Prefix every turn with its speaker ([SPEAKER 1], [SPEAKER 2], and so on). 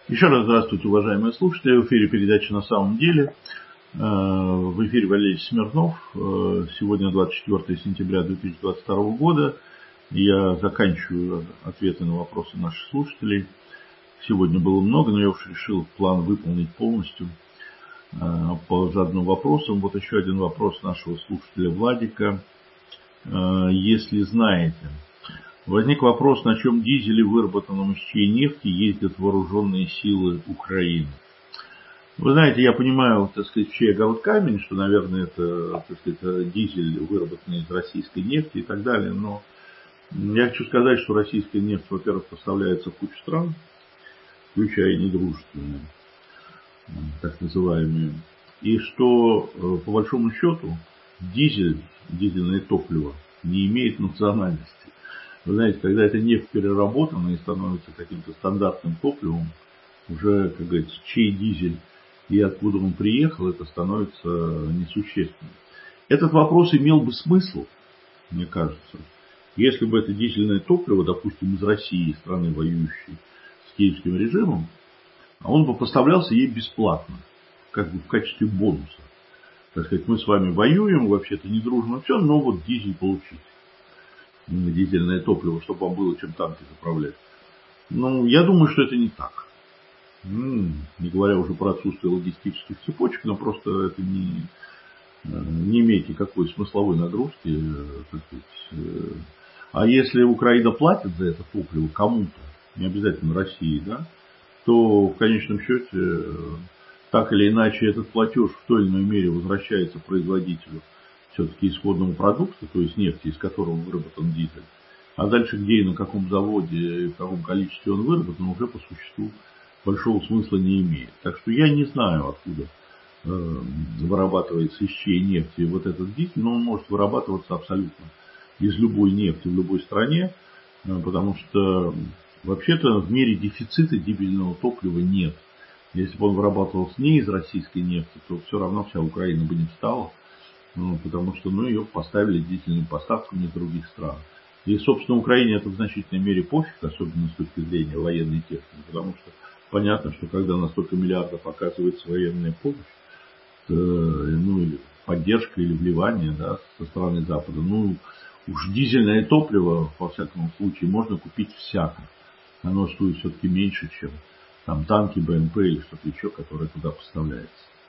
[SPEAKER 1] Еще раз здравствуйте, уважаемые слушатели. В эфире передача «На самом деле». В эфире Валерий Смирнов. Сегодня 24 сентября 2022 года. Я заканчиваю ответы на вопросы наших слушателей. Сегодня было много, но я уж решил план выполнить полностью по заданным вопросам. Вот еще один вопрос нашего слушателя Владика. Если знаете... Возник вопрос, на чем дизеле, выработанном из чьей нефти, ездят вооруженные силы Украины. Вы знаете, я понимаю, так сказать, в чей огород камень, что, наверное, это, так сказать, дизель, выработанный из российской нефти и так далее. Но я хочу сказать, что российская нефть, во-первых, поставляется в кучу стран, включая недружественные, так называемые. И что, по большому счету, дизельное топливо не имеет национальности. Вы знаете, когда эта нефть переработана и становится каким-то стандартным топливом, уже, как говорится, чей дизель и откуда он приехал, это становится несущественным. Этот вопрос имел бы смысл, мне кажется, если бы это дизельное топливо, допустим, из России, страны, воюющей с киевским режимом, он бы поставлялся ей бесплатно, как бы в качестве бонуса. Так сказать, мы с вами воюем, вообще-то не дружно все, но вот дизель получить. Дизельное топливо, чтобы вам было чем танки заправлять. Ну, я думаю, что это не так. Не говоря уже про отсутствие логистических цепочек, но просто это не имеет никакой смысловой нагрузки. Так сказать. А если Украина платит за это топливо кому-то, не обязательно России, да, то в конечном счете так или иначе этот платеж в той или иной мере возвращается производителю все-таки исходного продукта, то есть нефти, из которого выработан дизель. А дальше где и на каком заводе, и в каком количестве он выработан, уже по существу большого смысла не имеет. Так что я не знаю, откуда вырабатывается, из чьей нефти вот этот дизель, но он может вырабатываться абсолютно из любой нефти в любой стране, потому что вообще-то в мире дефицита дизельного топлива нет. Если бы он вырабатывался не из российской нефти, то все равно вся Украина бы не встала. Потому что ее поставили длительными поставками из других стран. И, собственно, Украине это в значительной мере пофиг, особенно с точки зрения военной техники, потому что понятно, что когда на столько миллиардов оказывается военная помощь, или поддержка или вливание, да, со стороны Запада, уж дизельное топливо, во всяком случае, можно купить всяко. Оно стоит все-таки меньше, чем там танки, БМП или что-то еще, которое туда поставляется.